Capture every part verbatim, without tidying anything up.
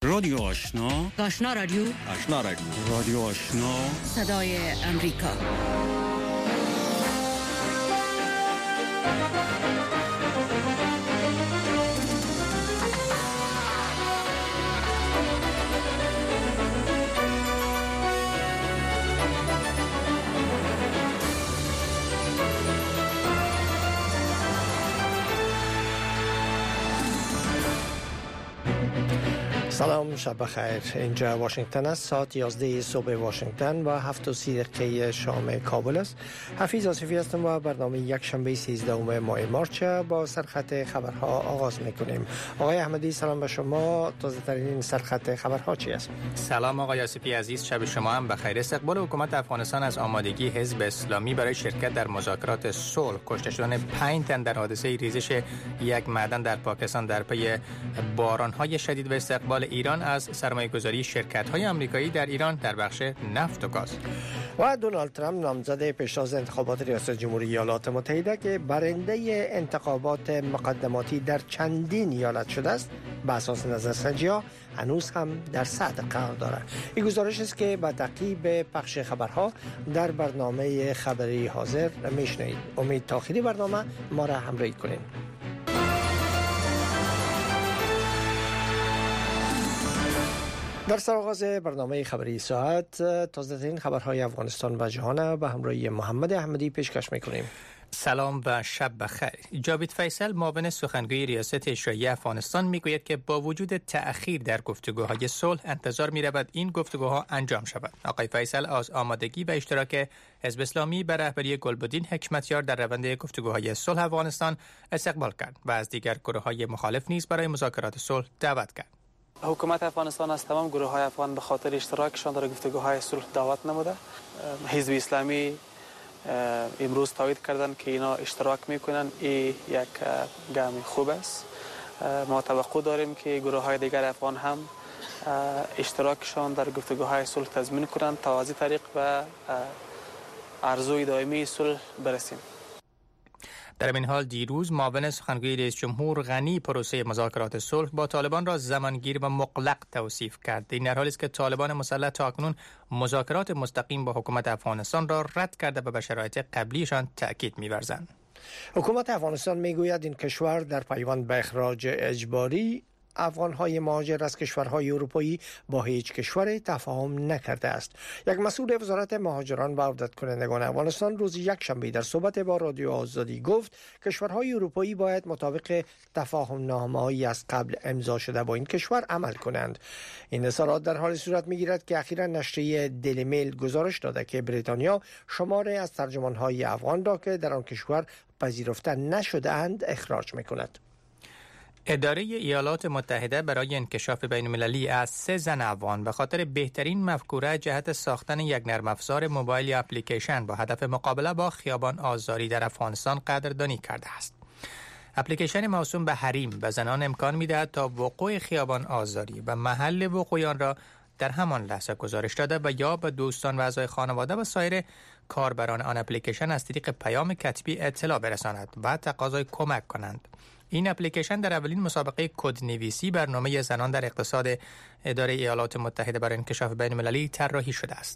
رادیو آشنا، آشنا رادیو، آشنا رادیو، رادیو آشنا، صدای امریکا. سلام، شب بخیر. اینجا واشنگتن است. ساعت یازده صبح واشنگتن و هفت و سی دقیقه شام کابل است. حفیظ آصفی هستم و برنامه یک شنبه سیزدهم ماه مارچ با سرخط خبرها آغاز میکنیم. آقای احمدی، سلام به شما. تازه ترین سرخط خبرها چی است؟ سلام آقای آصفی عزیز، شب شما هم بخیر. استقبال حکومت افغانستان از آمادگی حزب اسلامی برای شرکت در مذاکرات صلح، کشته شدن پنج تن در حادثه ریزش یک معدن در پاکستان در پی باران‌های شدید و استقبال ایران از سرمایه‌گذاری شرکت‌های آمریکایی در ایران در بخش نفت و گاز. و دونالد ترامپ، نامزد پیشتاز انتخابات ریاست جمهوری ایالات متحده که برنده انتخابات مقدماتی در چندین ایالت شده است، به اساس نظرسنجی‌ها هنوز هم در صدر قرار دارد. این گزارش است که با تعقیب پخش خبرها در برنامه خبری حاضر میشنوید. امید تا آخر برنامه ما را همراهی کنید. در سرآغاز برنامه خبری ساعت، تازه‌ترین خبرهای افغانستان و جهان به همراهی محمد احمدی پیشکش می‌کنیم. سلام و شب بخیر. جاوید فیصل، معاون سخنگوی ریاست اجرایی افغانستان، میگوید که با وجود تأخیر در گفتگوهای صلح انتظار می‌رود این گفتگوها انجام شود. آقای فیصل از آمادگی و اشتراک حزب اسلامی به رهبری گلبدین حکمتیار در روند گفتگوهای صلح افغانستان استقبال کرد و از دیگر گروه‌های مخالف نیز برای مذاکرات صلح دعوت کرد. حکومت افغانستان از تمام گروه‌های افغان به خاطر اشتراکشان در گفتگوهای صلح دعوت نموده. حزب اسلامی امروز تایید کردند که اینا اشتراک میکنن. این یک گام خوب است. ما توقع داریم که گروه‌های دیگر افغان هم اشتراکشان در گفتگوهای صلح تضمین کنند تا از این طریق به آرزوی دائمی صلح برسیم. در این حال دیروز معاون سخنگوی رئیس جمهور غنی پروسه مذاکرات صلح با طالبان را زمانگیر و مغلق توصیف کرد. این در حالی است که طالبان مسلح تاکنون مذاکرات مستقیم با حکومت افغانستان را رد کرده و به شرایط قبلیشان تاکید می‌ورزند. حکومت افغانستان میگوید این کشور در پیوند به اخراج اجباری افغان‌های مهاجر از کشورهای اروپایی با هیچ کشور تفاهم نکرده است. یک مسئول وزارت مهاجران و عودت کنندگان افغانستان روز یک شنبه در صحبت با رادیو آزادی گفت کشورهای اروپایی باید مطابق تفاهم نامه‌هایی از قبل امضا شده با این کشور عمل کنند. این اظهارات در حال صورت می‌گیرد که اخیراً نشریه دیلی میل گزارش داده که بریتانیا شماری از ترجمان‌های افغان را که در آن کشور پذیرفته نشده‌اند اخراج می‌کند. اداره ایالات متحده برای انکشاف بین‌المللی از سه زن افغان به خاطر بهترین مفکوره جهت ساختن یک نرم افزار موبایل یا اپلیکیشن با هدف مقابله با خیابان آزاری در افغانستان قدردانی کرده است. اپلیکیشن موسوم به حریم به زنان امکان می‌دهد تا وقوع خیابان آزاری و محل وقوع آن را در همان لحظه گزارش داده و یا به دوستان و اعضای خانواده و سایر کاربران آن اپلیکیشن از طریق پیام کتبی اطلاع برساند و تقاضای کمک کنند. این اپلیکیشن در اولین مسابقه کدنویسی برنامه زنان در اقتصاد اداره ایالات متحده برای انکشاف بین‌المللی طراحی شده است.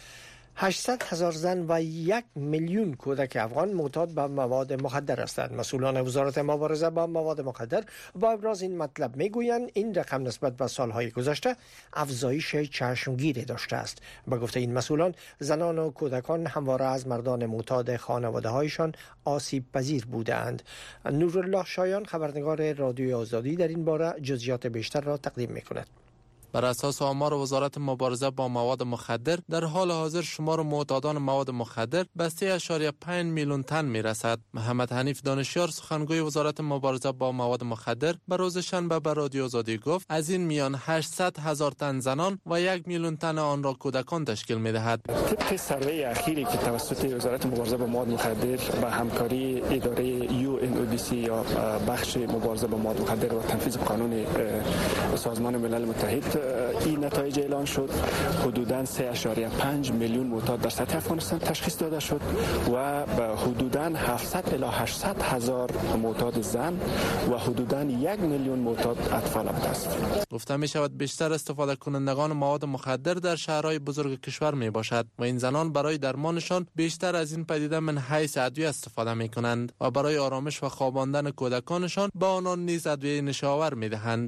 هشتصد هزار زن و یک میلیون کودک افغان معتاد به مواد مخدر هستند. مسئولان وزارت مبارزه با مواد مخدر با ابراز این مطلب میگویند این رقم نسبت به سالهای گذشته افزایش چشمگیری داشته است. به گفته این مسئولان، زنان و کودکان همواره از مردان معتاد خانواده‌هایشان آسیب پذیر بودند. نورالله شایان، خبرنگار رادیو آزادی، در این باره جزئیات بیشتر را تقدیم می‌کند. بر اساس آمار وزارت مبارزه با مواد مخدر، در حال حاضر شمار معتادان مواد مخدر به سه اشاریه پنج میلیون تن میرسد. محمد حنیف دانشیار، سخنگوی وزارت مبارزه با مواد مخدر، به روز شنبه به رادیو آزادی گفت از این میان هشتصد هزار تن زنان و یک میلیون تن آن را کودکان تشکیل میدهد. طبق سروی اخیری که توسط وزارت مبارزه با مواد مخدر و همکاری اداره یو ان او دی سی یا بخش مبارزه با مواد مخدر و تنفیذ قانون سازمان ملل متحد این نتایج اعلان شد حدوداً سه اشاریه پنج میلیون معتاد در سطح افغانستان تشخیص داده شد و به حدوداً هفتصد الی هشتصد هزار معتاد زن و حدوداً یک میلیون معتاد اطفال هم است. گفته می شود بیشتر استفاده کنندگان مواد مخدر در شهرهای بزرگ کشور می باشد و این زنان برای درمانشان بیشتر از این پدیده من حیث ادویه استفاده می کنند و برای آرامش و خواباندن کودکانشان با آنان نیز ادویه نشاور می دهند.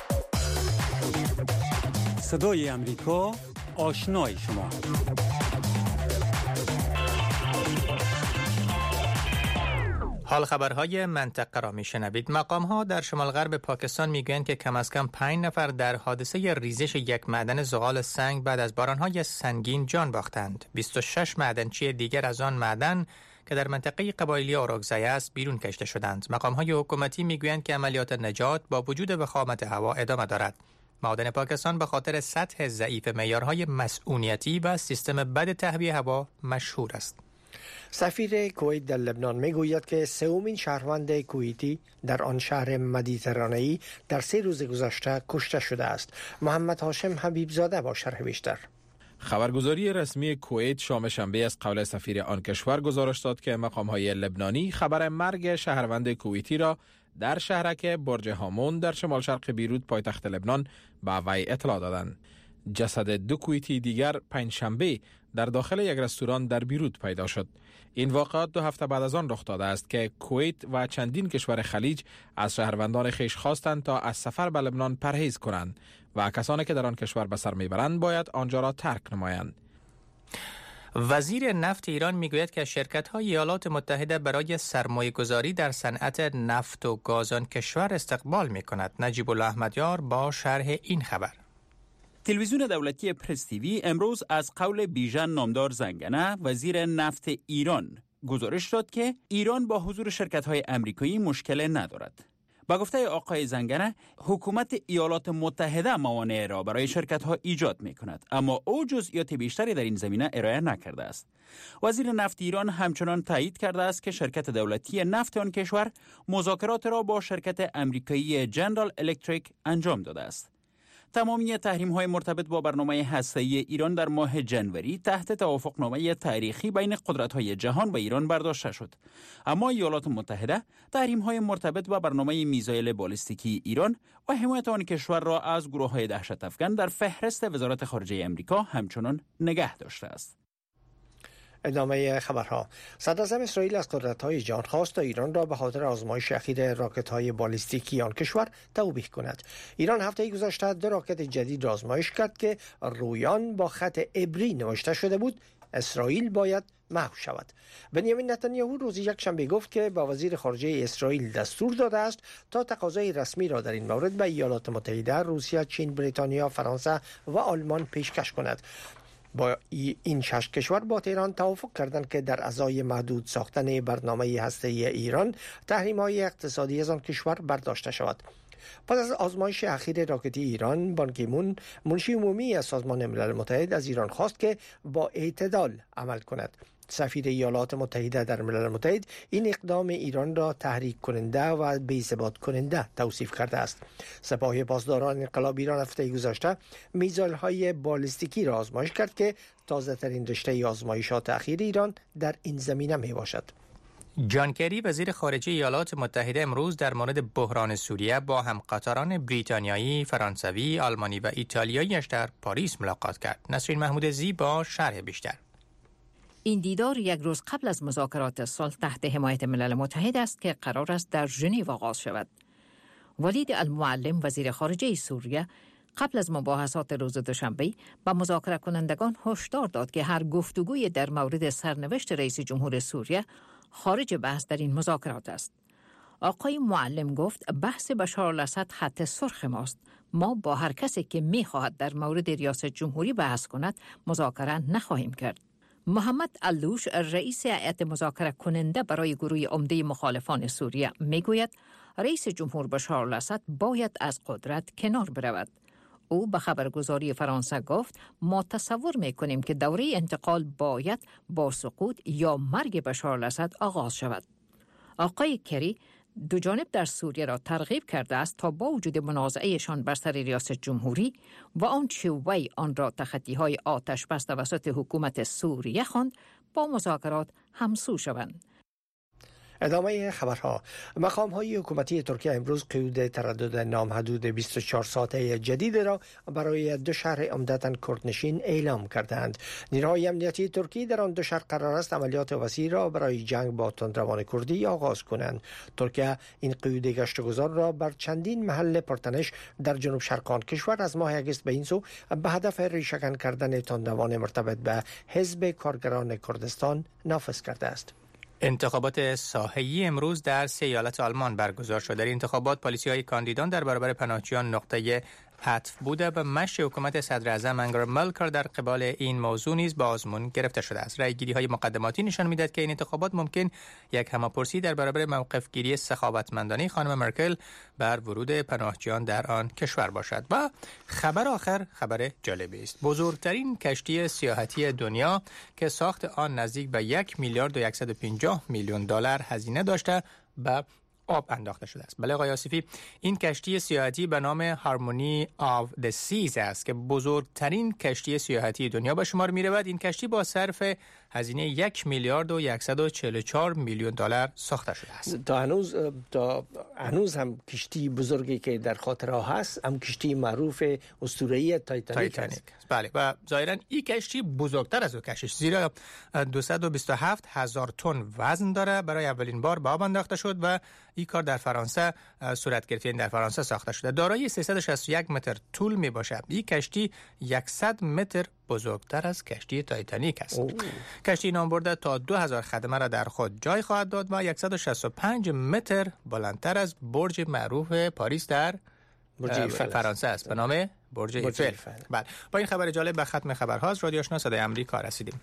صدای امریکا، آشنای شما. حال خبرهای منطقه را میشنوید. مقام ها در شمال غرب پاکستان میگویند که کم از کم پنج نفر در حادثه ریزش یک معدن زغال سنگ بعد از بارانهای سنگین جان باختند. بیست و شش معدنچی دیگر از آن معدن که در منطقه قبایلی اوراکزای است بیرون کشیده شدند. مقام های حکومتی میگویند که عملیات نجات با وجود وخامت هوا ادامه دارد. معادن پاکستان به خاطر سطح ضعیف معیارهای مسئولیتی و سیستم بد تهویه هوا مشهور است. سفیر کویت در لبنان میگوید که سومین شهروند کویتی در آن شهر مدیترانه‌ای در سه روز گذشته کشته شده است. محمد هاشم حبیب زاده با شرح بیشتر. خبرگزاری رسمی کویت شام شنبه از قول سفیر آن کشور گزارش داد که مقام‌های لبنانی خبر مرگ شهروند کویتی را در شهرک برج هامون در شمال شرق بیروت پایتخت لبنان به وی اطلاع دادند. جسد دو کویتی دیگر پنجشنبه در داخل یک رستوران در بیروت پیدا شد. این واقعات دو هفته بعد از آن رخ داده است که کویت و چندین کشور خلیج از شهروندان خویش خواستند تا از سفر به لبنان پرهیز کنند و کسانی که در آن کشور به سر میبرند باید آنجا را ترک نمایند. وزیر نفت ایران میگوید که شرکت‌های ایالات متحده برای سرمایه‌گذاری در صنعت نفت و گاز آن کشور استقبال می‌کند. نجیب الله احمدیار با شرح این خبر. تلویزیون دولتی پرس تیوی امروز از قول بیژن نامدار زنگنه وزیر نفت ایران گزارش داد که ایران با حضور شرکت‌های آمریکایی مشکل ندارد. با گفته آقای زنگنه حکومت ایالات متحده موانع را برای شرکت‌ها ایجاد می‌کند، اما او جزئیات بیشتری در این زمینه ارائه نکرده است. وزیر نفت ایران همچنان تایید کرده است که شرکت دولتی نفت آن کشور مذاکرات را با شرکت آمریکایی جنرال الکتریک انجام داده است. تمامی تحریم‌های مرتبط با برنامه هسته‌ای ایران در ماه جنوری تحت توافقنامه تاریخی بین قدرت‌های جهان و ایران برداشته شد. اما ایالات متحده تحریم‌های مرتبط با برنامه میزایل بالستیکی ایران و حمایت آن کشور را از گروه‌های دهشت افکن در فهرست وزارت خارجه آمریکا همچنان نگه داشته است. ادامه خبرها. صدراعظم اسرائیل از قدرت‌های جهان خواست تا ایران را به خاطر آزمایش اخیر راکت‌های بالستیکی آن کشور توبیخ کند. ایران هفته گذشته دو راکت جدید را آزمایش کرد که رویان با خط عبری نوشته شده بود: اسرائیل باید محو شود. بنیامین نتانیاهو روز یکشنبه گفت که با وزیر خارجه اسرائیل دستور داده است تا تقاضای رسمی را در این مورد به ایالات متحده، روسیه، چین، بریتانیا، فرانسه و آلمان پیشکش کند. با این شش کشور با تهران توافق کردند که در ازای محدود ساختن برنامه هسته‌ای ایران تحریم‌های اقتصادی از آن کشور برداشته شود. پس از آزمایش اخیر راکتی ایران، بان کی مون منشی عمومی از سازمان ملل متحد از ایران خواست که با اعتدال عمل کند. سفیر ایالات متحده در ملل متحد این اقدام ایران را تحریک کننده و بی‌ثبات کننده توصیف کرده است. سپاه پاسداران انقلاب ایران هفته گذشته میزایل‌های بالستیکی را آزمایش کرد که تازه‌ترین رشته آزمایشات اخیر ایران در این زمینه میباشد. جان کری وزیر خارجه ایالات متحده امروز در مورد بحران سوریه با همقطاران بریتانیایی، فرانسوی، آلمانی و ایتالیایی‌اش در پاریس ملاقات کرد. نسرین محمود زی با شرح بیشتر. این دیدار یک روز قبل از مذاکرات صلح تحت حمایت ملل متحد است که قرار است در ژنو آغاز شود. ولید المعلم وزیر خارجه سوریه قبل از مباحثات روز دوشنبه به مذاکره کنندگان هشدار داد که هر گفتگوی در مورد سرنوشت رئیس جمهور سوریه خارج بحث در این مذاکرات است. آقای معلم گفت بحث بشار الاسد خط سرخ ماست. ما با هر کسی که می‌خواهد در مورد ریاست جمهوری بحث کند مذاکره نخواهیم کرد. محمد علوش رئیس هیئت مذاکره کننده برای گروه عمده مخالفان سوریه میگوید رئیس جمهور بشار الاسد باید از قدرت کنار برود. او به خبرگزاری فرانسه گفت ما تصور میکنیم که دوره انتقال باید با سقوط یا مرگ بشار الاسد آغاز شود. آقای کری دو جانب در سوریه را ترغیب کرده است تا با وجود منازعهشان بر سر ریاست جمهوری و آنچه وی آن را تخطی‌های آتش بس توسط حکومت سوریه خواند با مذاکرات همسو شوند. ادامه خبرها. مقام‌های حکومتی ترکیه امروز قیود تردد نامحدود بیست و چهار ساعته جدید را برای دو شهر عمدتاً کردنشین اعلام کردند. نیروهای امنیتی ترکی در آن دو شهر قرار است عملیات وسیع را برای جنگ با تندروان کردی آغاز کنند. ترکیه این قیود گشتگذار را بر چندین محل پرتنش در جنوب شرق آن کشور از ماه اگست به این سو به هدف ریشه‌کن کردن تندروان مرتبط به حزب کارگران کردستان نافذ کرده است. انتخابات ساحه‌ای امروز در سه ایالت آلمان برگزار شد. در انتخابات پالیسی‌های کاندیدان در برابر پناهجویان نقطه عطف بوده و مشی حکومت صدر اعظم انگلا مرکل در قبال این موضوع نیز با آزمون گرفته شده است. رأی‌گیری‌های مقدماتی نشان می‌دهد که این انتخابات ممکن یک هماپرسی در برابر موقف‌گیری سخاوتمندانه خانم مرکل بر ورود پناهجویان در آن کشور باشد. و خبر آخر خبر جالبی است. بزرگترین کشتی سیاحتی دنیا که ساخت آن نزدیک به یک میلیارد و صد و پنجاه میلیون دلار هزینه داشته به آب انداخته شده است. بله آقای آصفی، این کشتی سیاحتی به نام هارمونی آف د سیز است که بزرگترین کشتی سیاحتی دنیا به شمار می رود. این کشتی با صرف هزینه یک میلیارد و صد و چهل و چهار میلیون دلار ساخته شده است. تا هنوز تا هنوز هم کشتی بزرگی که در خاطرها هست هم کشتی معروف اسطوره‌ای تایتانیک است. بله و ظاهرا این کشتی بزرگتر از او کشتی زیرا دویست و بیست و هفت هزار تن وزن داره. برای اولین بار به آب انداخته شد و این کار در فرانسه صورت گرفت. این در فرانسه ساخته شده. دارای سیصد و شصت و یک متر طول می باشد. این کشتی صد متر بزرگتر از کشتی تایتانیک است. اوه. کشتی نامبرده تا دو هزار خدمه را در خود جای خواهد داد و صد و شصت و پنج متر بلندتر از برج معروف پاریس در برج فرانسه است به نام برج ایفل. بله با این خبر جالب به ختم خبرها از رادیو آشنا صدای آمریکا رسیدیم.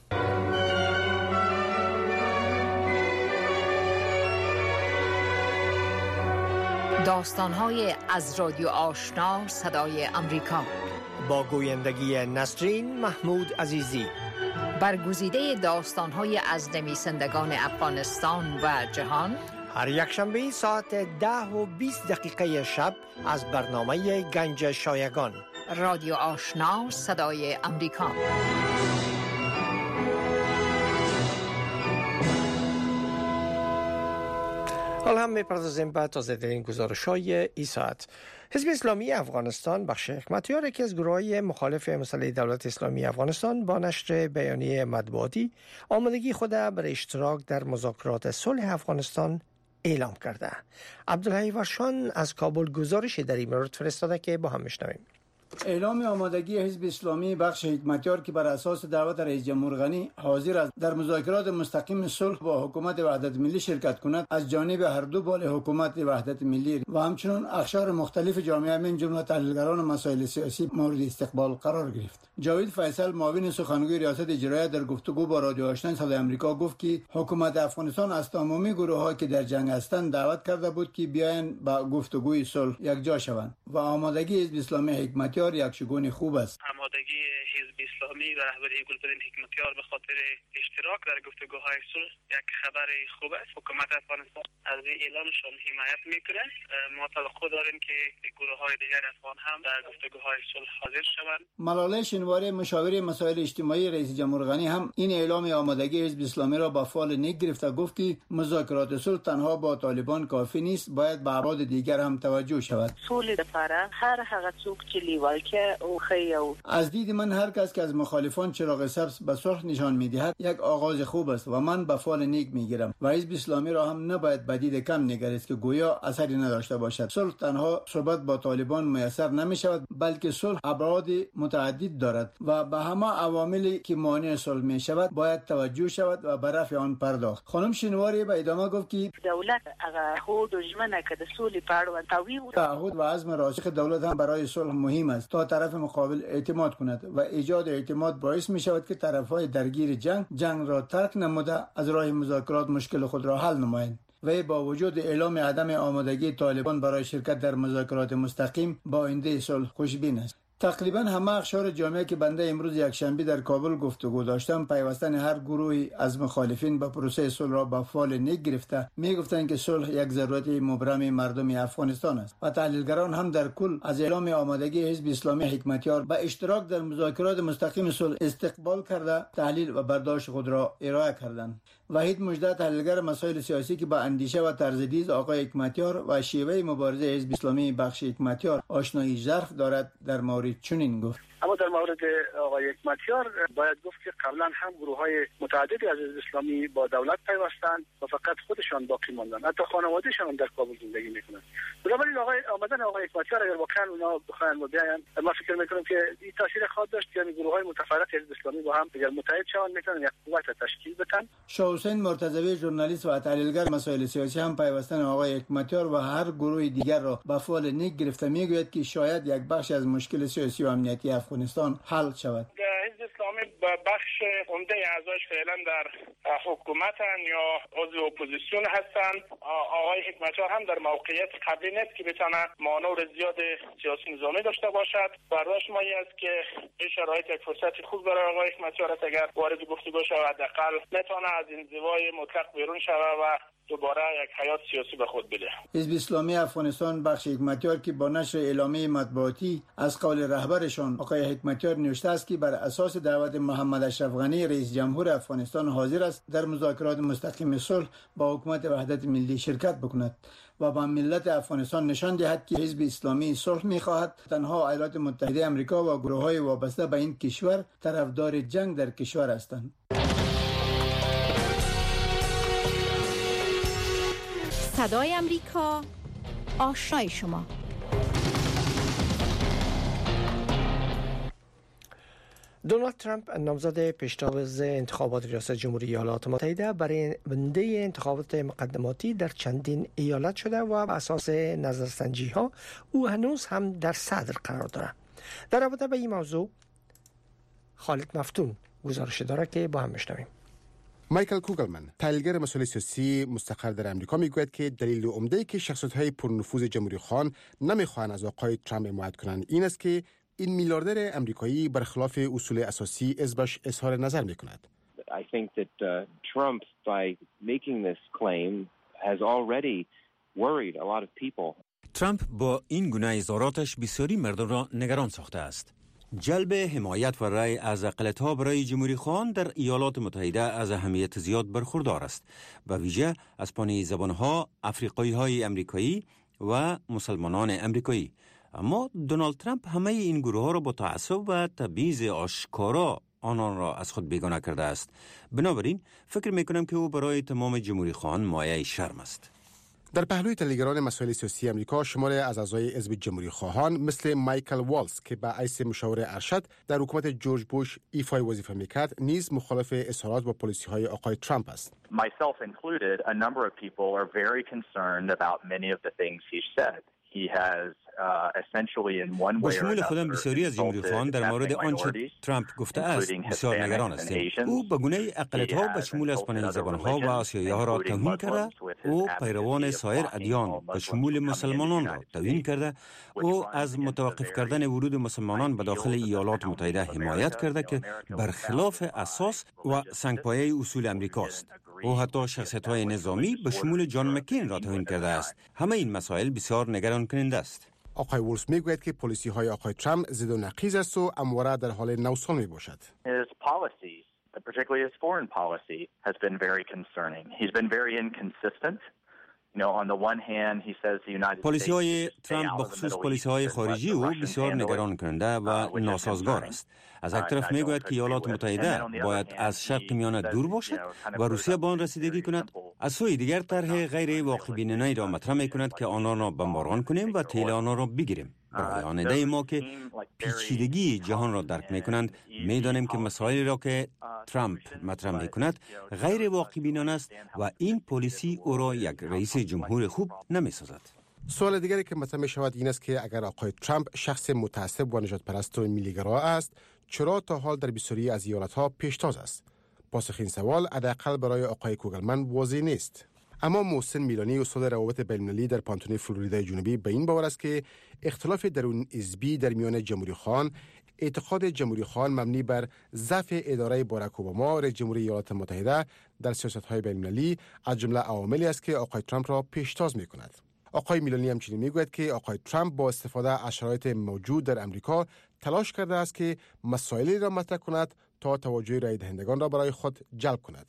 داستان‌های از رادیو آشنا صدای آمریکا با گویندگی نسرین محمود عزیزی. برگزیده داستان‌های از نویسندگان افغانستان و جهان هر یک شنبه ساعت ده و بیست دقیقه شب از برنامه گنج شایگان. رادیو آشنا صدای آمریکا. حالا هم می‌پردازیم به تازه‌ترین گزارش‌های این ساعت. حزب اسلامی افغانستان بخش حکمتیار یکی از گروه‌های مخالف مسئله دولت اسلامی افغانستان با نشر بیانیه مطبوعاتی آمادگی خود برای اشتراک در مذاکرات صلح افغانستان اعلام کرده. عبدالحی ورشان از کابل گزارشی در این مورد فرستاده که با هم میشنویم. اعلام آمادگی حزب اسلامی بخش حکمتیار که بر اساس دعوت رئیس جمهور غنی حاضر است در مذاکرات مستقیم صلح با حکومت وحدت ملی شرکت کند از جانب هر دو بال حکومت وحدت ملی و همچنین اقشار مختلف جامعه من جمله تحلیلگران مسائل سیاسی مورد استقبال قرار گرفت. جاوید فیصل معاون سخنگوی ریاست اجرایی در گفتگو با رادیو آشنا صدای آمریکا گفت که حکومت افغانستان از تمامی گروه‌هایی که در جنگ هستند دعوت کرده بود که بیاین با گفتگوی صلح یکجا شوند و آمادگی حزب اسلامی حکمتیار یک شگون خوب است. آمادگی حزب اسلامی و رهبری گلبدین حکمتیار به خاطر اشتراک در گفتگوهای صلح یک خبر خوب است. حکومت افغانستان از اعلانشان حمایت میکنه. ما توقع داریم که گروه‌های دیگر افغان هم در گفتگوهای صلح حاضر شوند. ملاله شنواری مشاور مسائل اجتماعی رئیس جمهور غنی هم این اعلام آمادگی حزب اسلامی را با فال نیک گرفت و گفت که مذاکرات صلح تنها با طالبان کافی نیست، باید به ابعاد دیگر هم توجه شود. صلح لپاره هر هغه څوک چې لیوال کې او خیو از دید من هر کس که از مخالفان چراغ سبز به صلح نشان می‌دهد یک آغاز خوب است و من به فال نیک میگیرم و حزب اسلامی را هم نباید به دید کم نگریست که گویا اثری نداشته باشد. صلح تنها صحبت با طالبان میسر نمی‌شود، بلکه صلح ابعاد متعدد دارد و به همه عواملی که مانع صلح می‌شود باید توجه شود و به رفع آن پرداخت. خانم شنواری به ادامه گفت که دولت هغه خود ژمنه که د صلح پاړو تاوی تعهد و عزم راسخ دولت هم برای صلح مهم است تا طرف مقابل اعتماد کند و ایجاد اعتماد باعث می شود که طرف‌های درگیر جنگ جنگ را ترک نموده از راه مذاکرات مشکل خود را حل نمایند. و با وجود اعلام عدم آمادگی طالبان برای شرکت در مذاکرات مستقیم با آینده صلح خوشبین است. تقریبا همه اقشار جامعه که بنده امروز یکشنبه در کابل گفتگو داشتم پیوستن هر گروهی از مخالفین به پروسه صلح را به فال نیک گرفته میگفتند که صلح یک ضرورت مبرم مردم افغانستان است و تحلیلگران هم در کل از اعلام آمادگی حزب اسلامی حکمتیار به اشتراک در مذاکرات مستقیم صلح استقبال کرده تحلیل و برداشت خود را ارائه کردند. وحید مجده تحلیلگر مسائل سیاسی که با اندیشه و طرز دید آقای حکمتیار و شیوه مبارزه حزب اسلامی بخش حکمتیار آشنایی ژرف دارد در مورد چنین گفت. اما در مورد آقای حکمتیار باید گفت که قبلا هم گروه‌های متعددی از حزب اسلامی با دولت پیوستند و فقط خودشان باقی ماندند، حتی خانواده‌شان در کابل زندگی میکنند. بنابراین آقای آمدن آقای حکمتیار اگر واقعا اونا بخواهند و بیاین، ما فکر میکنم که این تاثیر خواهد داشت، یعنی گروه‌های متفرق حزب اسلامی با هم اگر متحد شوند میتونن یک قوت تشکیل بدن. شاه حسین مرتضوی ژورنالیست و تحلیلگر مسائل سیاسی هم پیوستن آقای حکمتیار و هر گروه دیگر را به فال نیک گرفته میگوید که شاید یک بخش از مشکل سیاسی و امنیتی افغانستان حل شود. حزب اسلامی بخش عمده اعضایش فعلا در حکومتن یا عضو اپوزیسیون هستند. آقای حکمتیار هم در موقعیت قبلی نیست که بتونه مانور زیاد سیاسی نظامی داشته باشد. برداشت ما این است که این شرایط یک فرصت خوب برای آقای حکمتیار است اگر وارد گفتگو شود، حداقل نتونه از انزوای مطلق بیرون شود و دوباره یک حیات سیاسی به خود بده. حزب اسلامی افغانستان بخش حکمتیار که با نشر اعلامیه مطبوعاتی از قول رهبرشان آقای حکمتیار نوشته است که بر اساس دعوت محمد اشرف غنی رئیس جمهور افغانستان حاضر است در مذاکرات مستقیم صلح با حکومت وحدت ملی شرکت بکند و با ملت افغانستان نشان دهد که حزب اسلامی صلح می‌خواهد. تنها ایالات متحده آمریکا و گروه‌های وابسته به این کشور طرفدار جنگ در کشور هستند. صدای امریکا، آشنای شما. دونالد ترامپ نامزد پیشتاز انتخابات ریاست جمهوری ایالات متحده برای بنده انتخابات مقدماتی در چندین ایالت شده و بر اساس نظرسنجی ها او هنوز هم در صدر قرار دارد. در رابطه با این موضوع خالد مفتون گزارش داره که با هم میشنویم. مایکل کوگلمن، تحلیلگر مسائل سیاسی مستقر در امریکا، میگوید که دلیل عمده که شخصیت‌های پرنفوذ جمهوری خواهان نمیخواهند از آقای ترامپ حمایت کنند این است که این میلیاردر امریکایی برخلاف اصول اساسی حزبش اظهار نظر میکند. I think that uh, Trump by making this claim has already worried a lot of people. ترامپ با این گونه اظهاراتش بسیاری مردم را نگران ساخته است. جلب حمایت و رأی از اقلیت‌ها برای جمهوری خواهان در ایالات متحده از اهمیت زیاد برخوردار است، به ویژه از پانی زبان‌ها افریقایی‌های امریکایی و مسلمانان امریکایی. اما دونالد ترامپ همه این گروه‌ها را با تعصب و تبعیض آشکارا آنان را از خود بیگانه کرده است. بنابراین فکر می‌کنم که او برای تمام جمهوری خواهان مایه شرم است. در پهلوی تحلیلگران مسائل سیاسی امریکا شماری از اعضای حزب جمهوری خواهان مثل مایکل والز که به حیث مشاور ارشد در حکومت جورج بوش ایفای وظیفه میکرد نیز مخالف اظهارات با پالیسی‌های آقای ترامپ است. Myself included, a number of people are very concerned about many of the things he said. He has با شمول خودم بسیاری از جمهوری خواهان در مورد آنچه ترامپ گفته است بسیار نگران هستیم. او به گونه اقلیت‌ها به شمول اسپانیایی زبان‌ها و آسیایی‌ها را توهین کرده. او پیروان سایر ادیان به شمول مسلمانان را توهین کرده. او از متوقف کردن ورود مسلمانان به داخل ایالات متحده حمایت کرده که برخلاف اساس و سنگپایه اصول امریکاست. او حتی شخصیت‌های نظامی به شمول جان مکین را توهین کرده است. همه این مسائل بسیار نگران کننده است. آقای وولز میگوید که پالیسی های آقای ترامپ ضد و نقیض است و همواره در حال نوسان می باشد. His policies, particularly his foreign policy, has been very concerning. He's been very inconsistent. You know, on the one hand, he says the United States. پالیسی های ترامپ بخصوص پالیسی های خارجی او بسیار نگران کننده و ناسازگار است. از یک طرف میگوید که ایالات متحده باید از شرق میانه دور باشد و روسیه به آن رسیدگی کند. از سوی دیگر طرح غیر واقع بینانه‌ای را مطرح میکند که آنان را بمباران کنیم و تیل آنان را بگیریم. برای آینده ما که پیچیدگی جهان را درک میکنند میدانیم که مسائلی را که ترامپ مطرح میکند غیر واقع بینانه است و این پالیسی او را یک رئیس جمهور خوب نمیسازد. سوال دیگری که مطرح می شود این است که اگر آقای ترامپ شخص متعصب و نجات پرست و ملی‌گرا است، چرا تا حال در بسیاری از ایالت‌ها پیشتاز است؟ پاسخ این سوال حداقل برای آقای کوگلمن واضح نیست. اما محسن میلانی استاد روابط بین‌المللی در پانتون فلوریدای جنوبی به این باور است که اختلاف درون حزبی در میان جمهوری خان، اعتقاد جمهوری خان مبنی بر ضعف اداره باراک اوباما رئیس جمهوری ایالات متحده در سیاست‌های بین‌المللی از جمله عواملی است که آقای ترامپ را پیشتاز می‌کند. آقای میلانی همچنین میگوید که آقای ترامپ با استفاده از شرایط موجود در امریکا تلاش کرده است که مسائلی را مطرح کند تا توجه رای دهندگان را برای خود جلب کند.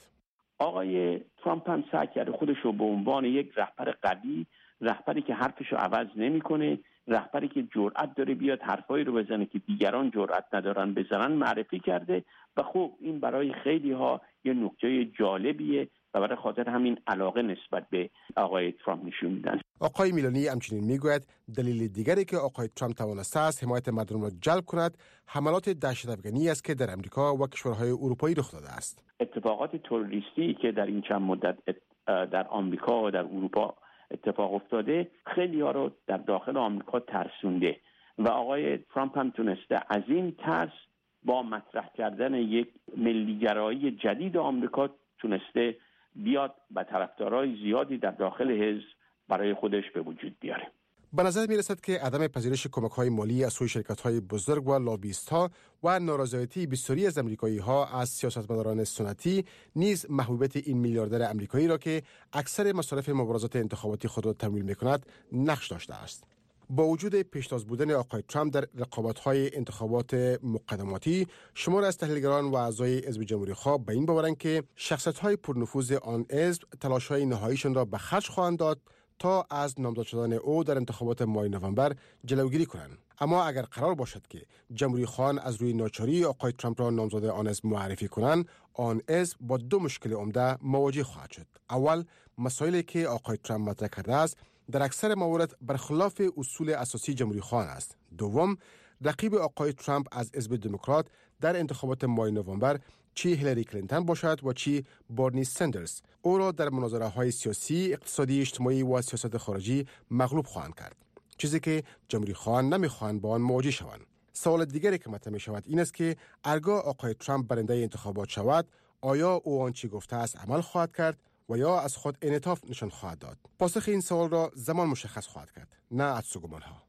آقای ترامپ هم سعی کرده خودش رو به عنوان یک رهبر قوی، رهبری که حرفش رو عوض نمی‌کنه، رهبری که جرأت داره بیاد حرفایی رو بزنه که دیگران جرأت ندارن بزنن معرفی کرده و خب این برای خیلی ها یه نکته جالبیه و برای خاطر همین علاقه نسبت به آقای ترامپ نشون میدن. آقای میلانی همچنین میگوید دلیل دیگری که آقای ترامپ توانسته است حمایت مردم را جلب کند حملات دهشت‌افکنی است که در امریکا و کشورهای اروپایی رخ داده است. اتفاقات تروریستی که در این چند مدت در آمریکا و در اروپا اتفاق افتاده خیلی ها رو در داخل آمریکا ترسونده و آقای ترامپ هم تونسته از این ترس با مطرح کردن یک ملیگرایی جدید آمریکا تونسته بیاد و طرفدارای زیادی در داخل حزب برای خودش به وجود بیاره. به نظر می رسد که عدم پذیرش کمک‌های مالی از سوی شرکت‌های بزرگ و لابیست‌ها و نارضایتی بسیاری از آمریکایی‌ها از سیاستمداران سنتی نیز محبوبیت این میلیاردر آمریکایی را که اکثر مصارف مبارزات انتخاباتی خود را تمویل می‌کند نقش داشته است. با وجود پیشتاز بودن آقای ترامپ در رقابت‌های انتخابات مقدماتی، شمار از تحلیلگران و اعضای حزب جمهوری‌خواه به این باورند که شخصیت‌های پرنفوذ آن حزب تلاش‌های نهاییشان را به خرج خواهند داد تا از نامزد شدن او در انتخابات ماه نوامبر جلوگیری کنند. اما اگر قرار باشد که جمهوری خواهان از روی ناچاری آقای ترامپ را نامزد آن حزب معرفی کنند، آن حزب با دو مشکل عمده مواجه خواهد شد. اول، مسائلی که آقای ترامپ مطرح کرده است در اکثر موارد برخلاف اصول اساسی جمهوری خواهان است. دوم، رقیب آقای ترامپ از حزب دموکرات در انتخابات ماه نوامبر چی هیلاری کلینتون باشد و چی بارنی سندرز او را در مناظره‌های سیاسی، اقتصادی، اجتماعی و سیاست خارجی مغلوب خواهند کرد، چیزی که جمهوری خواهان نمی‌خواهند با آن مواجه شوند. سوال دیگری که مطرح می‌شود این است که هرگاه آقای ترامپ برنده انتخابات شود، آیا او آنچه گفته است عمل خواهد کرد و یا از خود انعطاف نشان خواهد داد؟ پاسخ این سوال را زمان مشخص خواهد کرد، نه عدس و گمان‌ها.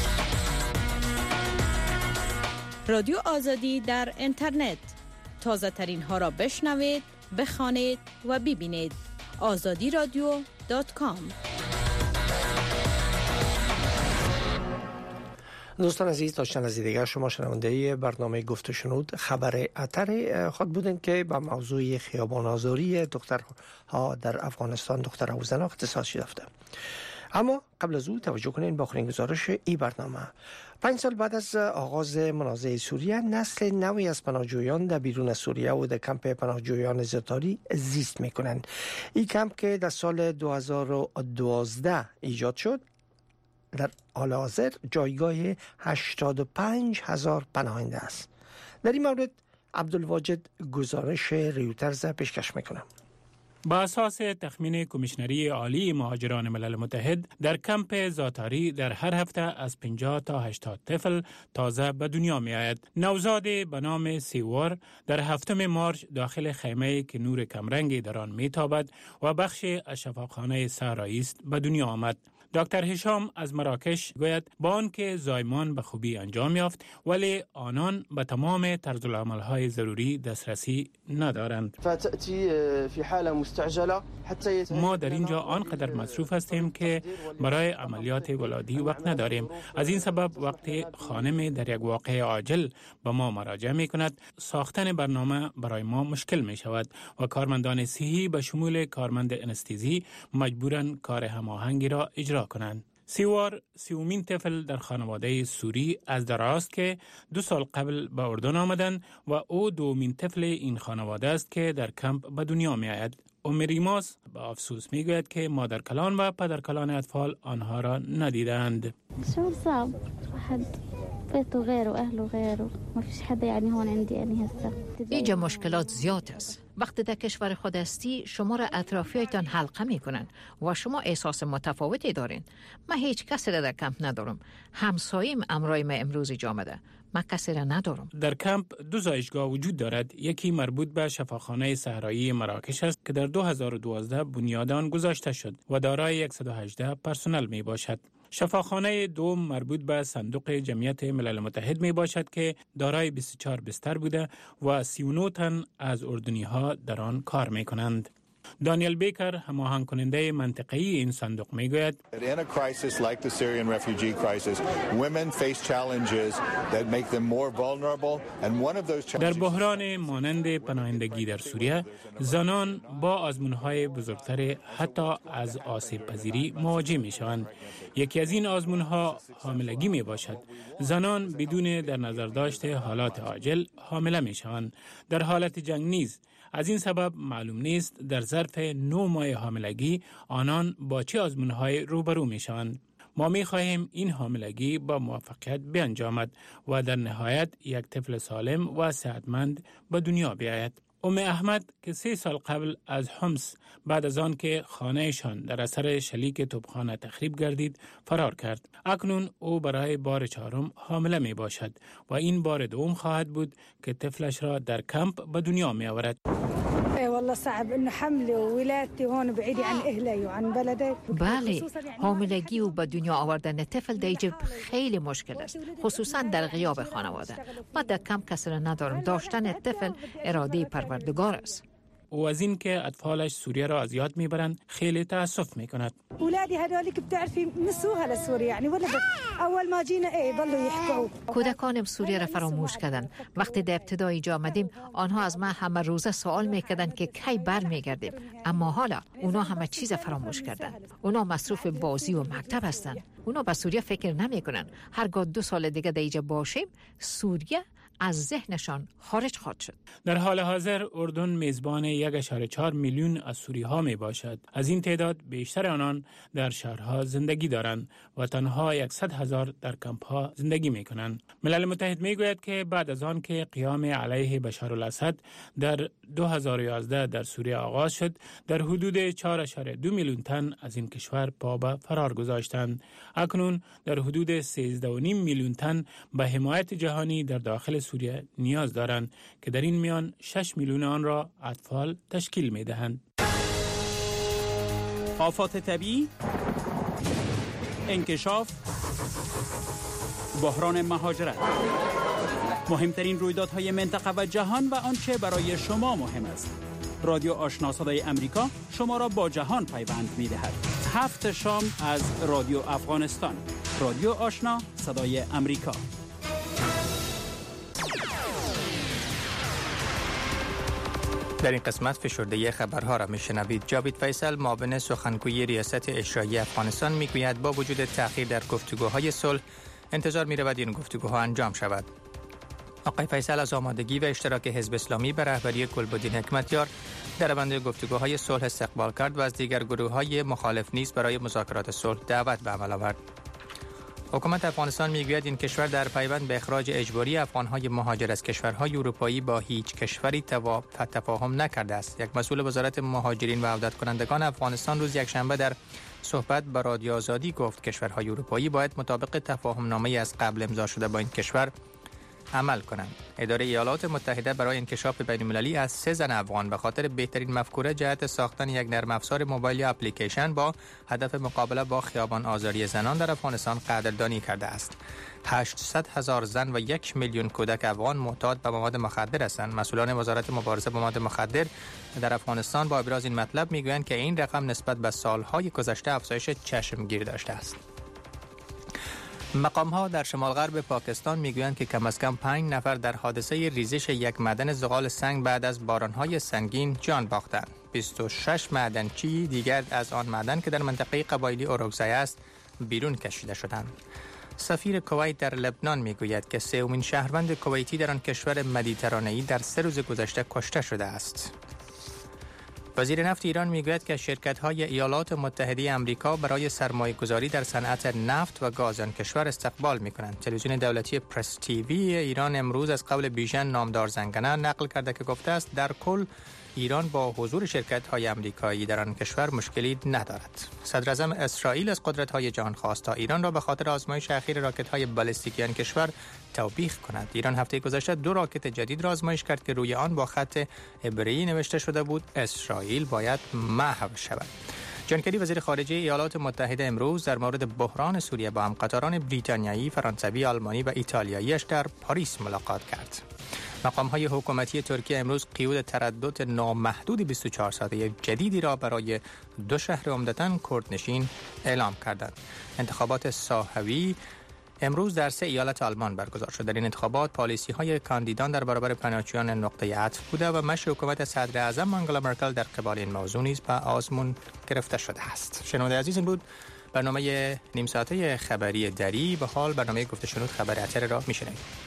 رادیو آزادی در اینترنت، تازه ترین ها را بشنوید، بخوانید و ببینید. آزادی رادیو دات کام. دوستان عزیز، داشتن از دیگر شما شنونده برنامه گفت و شنود خبر اتر خود بودن که با موضوع خیابان آزاری دخترها در افغانستان، دخترها و زنها اختصاص یافته. اما قبل از او توجه کنین با آخرین گزارش این برنامه. پنج سال بعد از آغاز منازعه سوریه، نسل نوی از پناهجویان در بیرون سوریه و در کمپ پناهجویان زتاری زیست میکنند. این کمپ که در سال دو هزار و دوازده ایجاد شد، در حال حاضر جایگاه هشتاد و پنج هزار پناهنده است. در این مورد عبدالواجد گزارش ریوترز پیشکش میکنم. با اساس تخمین کمیشنری عالی مهاجران ملل متحد، در کمپ زاتاری در هر هفته از پنجاه تا هشتاد طفل تازه به دنیا می آید. نوزاد به نام سیوار در هفتم مارچ داخل خیمه که نور کمرنگی در آن می تابد و بخش از شفاخانه صحرایی است به دنیا آمد. دکتر هشام از مراکش گوید با آنکه زایمان به خوبی انجام یافت، ولی آنان به تمام طرزالعمل‌های ضروری دسترسی ندارند. ما در اینجا آنقدر مصروف هستیم که برای عملیات ولادی وقت نداریم. از این سبب وقتی خانم در یک واقعه عاجل به ما مراجعه می کند، ساختن برنامه برای ما مشکل می شود و کارمندان صحی به شمول کارمند انستیزی مجبورن کار هماهنگی را اجرا کنند. سیوار سیومین طفل در خانواده سوری از دراست که دو سال قبل به اردن آمدند و او دومین طفل این خانواده است که در کمپ به دنیا می آید. ام ریماس با افسوس می گوید که مادر کلان و پدر کلان اطفال آنها را ندیدند. شو صعب حد بيته غيره واهله غيره ما فيش حدا يعني هون عندي يعني هسه. اینجا مشکلات زیاد است. وقتی در کشور خود هستی، شما را اطرافیایتان حلقه می کنند و شما احساس متفاوتی دارین. من هیچ کسی را در کمپ ندارم. همساییم امرای ما امروز جا آمده. من کسی را ندارم. در کمپ دو زایشگاه وجود دارد. یکی مربوط به شفاخانه صحرایی مراکش است که در دو هزار و دوازده بنیاد آن گذاشته شد و دارای صد و هجده پرسنل می باشد. شفاخانه دوم مربوط به صندوق جمعیت ملل متحد می باشد که دارای بیست و چهار بستر بوده و سی و نه تن از اردنی ها در آن کار می کنند. دانیل بیکر هماهنگ کننده منطقه‌ای این صندوق میگوید In a crisis like the Syrian refugee crisis, women face challenges that make them more vulnerable and one of those challenges در بحران مانند پناهندگی در سوریه زنان با آزمون‌های بزرگتر حتی از آسیب پذیری مواجه می‌شوند. یکی از این آزمون‌ها حاملگی میباشد. زنان بدون در نظر داشته حالات عاجل حامله می‌شوند. در حالت جنگ نیز از این سبب معلوم نیست در ظرف نه ماه حاملگی آنان با چه آزمون‌های روبرو می‌شوند. ما می‌خواهیم این حاملگی با موفقیت بیانجامد و در نهایت یک طفل سالم و صحتمند به دنیا بیاید. ام احمد که سه سال قبل از حمص بعد از آن که خانهشان در اثر شلیک توپخانه تخریب گردید فرار کرد. اکنون او برای بار چهارم حامله می باشد و این بار دوم خواهد بود که طفلش را در کمپ به دنیا می آورد. والله صعب انه حملي وولادتي هون بعيدة عن اهلي وعن بلدي. بله، حاملگی و به دنیا آوردن طفل در ایجاب خیلی مشکل است، خصوصا در غیاب خانواده. ما در کمپ کسی را ندارم. داشتن طفل اراده پروردگار است. و از این که اطفالش سوریه را از یاد میبرند خیلی تأسف میکند. اولادی هذولك بتعرفي مسوها لسوريا يعني ولا اول ما جينا ايه ضلوا يحكوا. کودکانم سوریه را فراموش کردند. وقتی در ابتدا اینجا آمدیم آنها از ما همه روزه سوال میکردند که کی برمیگردیم، اما حالا اونا همه چیز فراموش کردند. اونا مصروف بازی و مکتب هستند. اونا به سوریه فکر نمیکنند. هرگاه دو سال دیگه در اینجا باشیم سوریه از ذهنشان خارج خواهد شد. در حال حاضر اردن میزبان یک و چهار میلیون از سوری ها می باشد. از این تعداد بیشتر آنان در شهرها زندگی دارند و تنها صد هزار در کمپ ها زندگی می کنند. ملل متحد می گوید که بعد از آن که قیام علیه بشار الاسد در دو هزار و یازده در سوریه آغاز شد، در حدود چهار و دو میلیون تن از این کشور پا به فرار گذاشتند. اکنون در حدود سیزده و نیم میلیون تن به حمایت جهانی در داخل سوریه نیاز دارند که در این میان شش میلیون آن را اطفال تشکیل می دهند. آفات طبیعی، انکشاف، بحران مهاجرت، مهمترین رویدادهای منطقه و جهان و آنچه برای شما مهم است. رادیو آشنا صدای امریکا شما را با جهان پیوند می دهد. هفت شام از رادیو افغانستان. رادیو آشنا صدای امریکا. در این قسمت فشرده خبرها را میشنوید. جاوید فیصل معاون سخنگوی ریاست اجرایی افغانستان میگوید با وجود تأخیر در گفتگوهای صلح انتظار میرود این گفتگوها انجام شود. آقای فیصل از آمادگی و اشتراک حزب اسلامی به رهبری گلبدین حکمتیار در روند گفتگوهای صلح استقبال کرد و از دیگر گروه‌های مخالف نیز برای مذاکرات صلح دعوت به عمل آورد. حکومت افغانستان میگوید این کشور در پیوند به اخراج اجباری افغانهای مهاجر از کشورهای اروپایی با هیچ کشوری تفاهم نکرده است. یک مسئول وزارت مهاجرین و عودت کنندگان افغانستان روز یکشنبه در صحبت با رادیو آزادی گفت کشورهای اروپایی باید مطابق تفاهم نامه از قبل امضا شده با این کشور عمل کنند. اداره ایالات متحده برای انکشاف بین‌المللی از سه زن افغان به خاطر بهترین مفکوره جهت ساختن یک نرم افزار موبایل یا اپلیکیشن با هدف مقابله با خیابان آزاری زنان در افغانستان قدردانی کرده است. هشتصد هزار زن و یک میلیون کودک افغان معتاد به مواد مخدر هستند. مسئولان وزارت مبارزه با مواد مخدر در افغانستان با ابراز این مطلب میگویند که این رقم نسبت به سالهای گذشته افزایش چشمگیر داشته است. مقام‌ها در شمال غرب پاکستان میگویند که کم از کم پنج نفر در حادثه ریزش یک معدن زغال سنگ بعد از باران‌های سنگین جان باختند. بیست و شش معدنچی دیگر از آن معدن که در منطقه قبایلی اوروگزای است بیرون کشیده شدند. سفیر کویت در لبنان میگوید که سومین شهروند کویتی در آن کشور مدیترانه‌ای در سه روز گذشته کشته شده است. وزیر نفت ایران میگوید که شرکت‌های ایالات متحده آمریکا برای سرمایه‌گذاری در صنعت نفت و گاز آن کشور استقبال می‌کنند. تلویزیون دولتی پرس تیوی ایران امروز از قول بیژن نامدار زنگنه نقل کرده که گفته است در کل ایران با حضور شرکت‌های آمریکایی در آن کشور مشکلی ندارد. صدر اعظم اسرائیل از قدرت‌های جهان خواست تا ایران را به خاطر آزمایش اخیر راکت‌های بالستیکی آن کشور توبیخ کند. ایران هفته گذشته دو راکت جدید را آزمایش کرد که روی آن با خط عبری نوشته شده بود اسرائیل باید محو شود. جان کری وزیر خارجه ایالات متحده امروز در مورد بحران سوریه با همقطاران بریتانیایی، فرانسوی، آلمانی و ایتالیاییش در پاریس ملاقات کرد. مقام‌های حکومتی ترکیه امروز قیود تردد نامحدود بیست و چهار ساعته جدیدی را برای دو شهر عمدتاً کردنشین اعلام کردند. انتخابات ساحوی امروز در سه ایالت آلمان برگزار شد. در این انتخابات پالیسی‌های کاندیدان در برابر پناهجویان نقطه عطف بوده و مشی حکومت صدر اعظم آنگلا مرکل در قبال این موضوع نیز به آزمون گرفته شده است. شنونده عزیز، این بود برنامه نیم ساعته خبری دری. به حال برنامه گفته شنود خبر اتر را می‌شنوید.